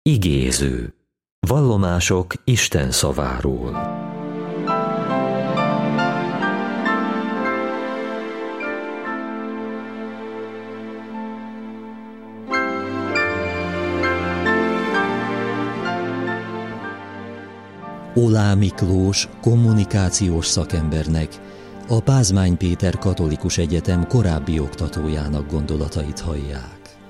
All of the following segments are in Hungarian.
Igéző. Vallomások Isten szaváról. Olá Miklós kommunikációs szakembernek, a Pázmány Péter Katolikus Egyetem korábbi oktatójának gondolatait hallják.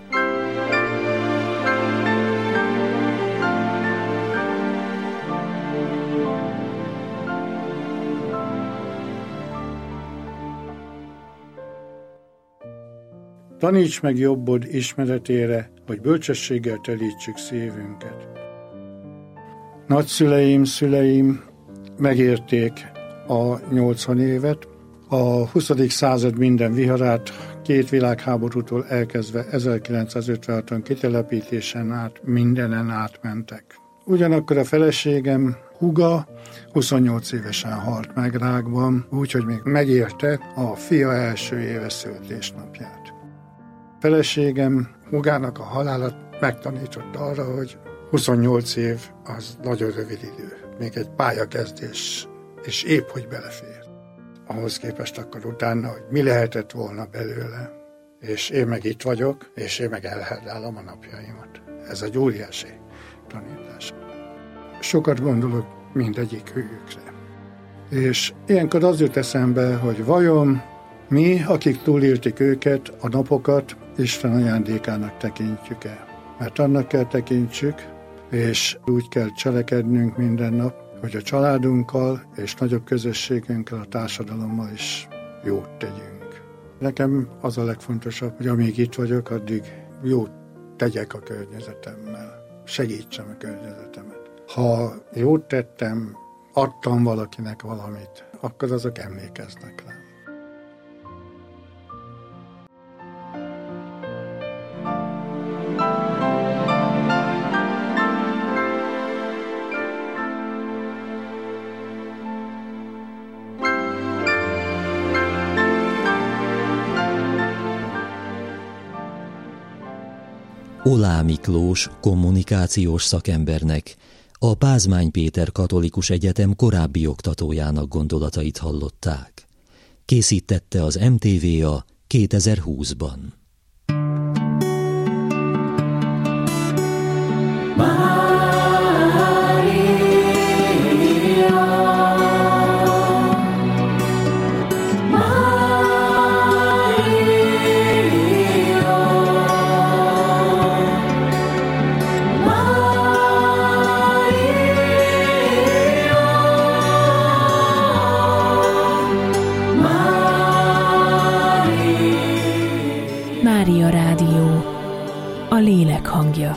Taníts meg jobbod ismeretére, hogy bölcsességgel telítsük szívünket. Nagyszüleim, szüleim megérték a 80 évet, a 20. század minden viharát, 2 világháborútól elkezdve 1956-on kitelepítésen át mindenen átmentek. Ugyanakkor a feleségem húga 28 évesen halt meg rákban, úgyhogy még megérte a fia első éves születésnapját. Feleségem húgának a halála megtanított arra, hogy 28 év az nagyon rövid idő. Még egy pályakezdés, és épp hogy belefér. Ahhoz képest akkor utána, hogy mi lehetett volna belőle. És én meg itt vagyok, és én meg elherdálom a napjaimat. Ez egy óriási tanítás. Sokat gondolok mindegyik hőjükre. És ilyenkor az jut eszembe, hogy vajon mi, akik túlélték őket, a napokat Isten ajándékának tekintjük-e? Mert annak kell tekintsük, és úgy kell cselekednünk minden nap, hogy a családunkkal és nagyobb közösségünkkel, a társadalommal is jót tegyünk. Nekem az a legfontosabb, hogy amíg itt vagyok, addig jót tegyek a környezetemmel. Segítsem a környezetemet. Ha jót tettem, adtam valakinek valamit, akkor azok emlékeznek rám. Olá Miklós kommunikációs szakembernek, a Pázmány Péter Katolikus Egyetem korábbi oktatójának gondolatait hallották. Készítette az MTVA 2020-ban. Mária Rádió, a lélek hangja.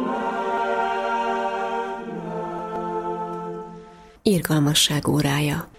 Irgalmasság órája.